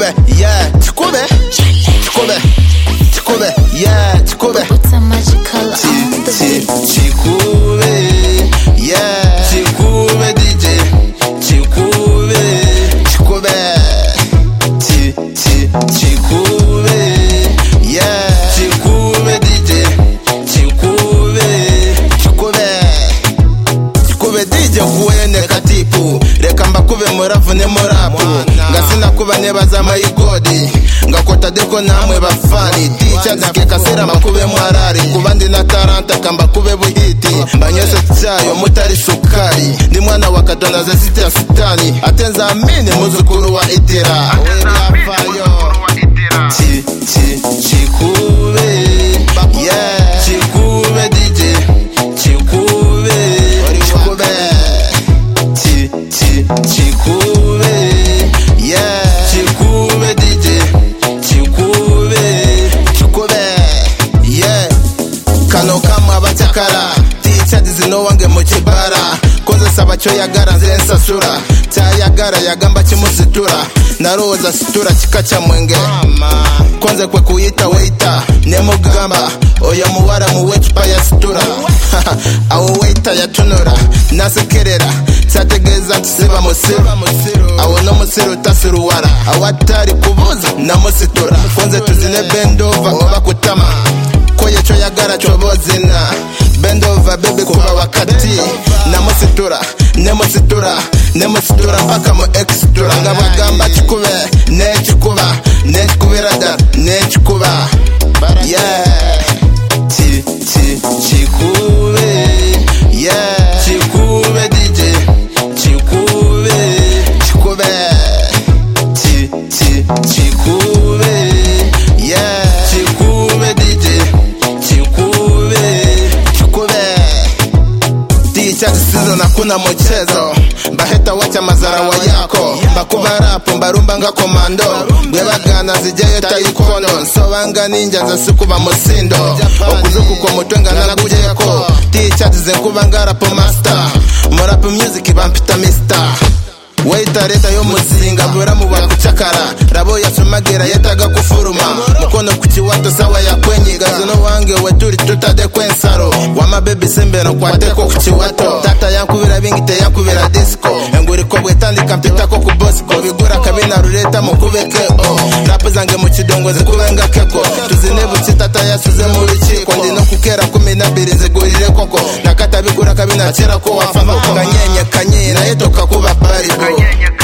chikube, yeah, chikube, chikube, chikube, yeah, chikube. What's a magical on the beat? Chikube, yeah, chikube DJ, chikube, chikube, chikube, yeah, chikube DJ, chikube, chikube, chikube DJ kuwene katipu. Reka mbakube muravu ne murapu ngasina kuba nebaza mayigodi ngakota deko namwe bafani ticha zikeka sera makube mwarari kubandi na taranta kamba kube buhiti mbanyose cyayo mutari sukari ndi mwana wa kadona za sita ya sitani atenza amini muzukuru wa itira chikube yeah chikube DJ chikube chikube chikube yeah chikube DJ chikube chikube yeah kano kama abatakara ticha dizino wange mukibara koze saba cyo yagara nzensasura cyayagara yagamba kimusitura naroza situra kikacha mwenge kwanza kwe kuyita waiter nemugamba oya muwara muwechupa ya situra awo waiter yatunura nasekerera cyategeza tuseba musiba awo no musiru tasiruwara awatari kubuza na musitura kwanza tuzine bendova obakutama koye cyo yagara cyo bozina bendova bebe kuba wakati nemusitura mpaka mu extra ngabagamba chikube nechikuba nechikubirada nechikuba yeah chikube yeah chikube DJ chikube chikube chikube yeah chikube DJ chikube chikube ticha sizo na kuna mchezo baheta wacha mazarawa yako bakuba rapo mbarumba nga komando bwebagana zijayo tayikono sobanga ninja za sikuba musindo okuzuku kwa mutwenga nagujeko ticha zizenkuba nga rapo master murapo music bampita mister waita reta yo muzinga bura mu bakuchakara rabo yasomagera yetaga kufuruma mukono kuchiwato sawa ya kwenye gazono wange weturi tutade kwensaro wama baby sembero kwateko kuchiwato tata yankubira bingite yakubira disco enguri ko bwetandika mpita ko ku bosco bigura kabina rureta mukubeke rap zange mu kidongo zikubenga keko tuzine buci tata yasuze mu biciko ndi no kukera 12 zigurire koko nakata bigura kabina kera ko wafa kanyenye kanyira yetoka kuba bari Kanyenya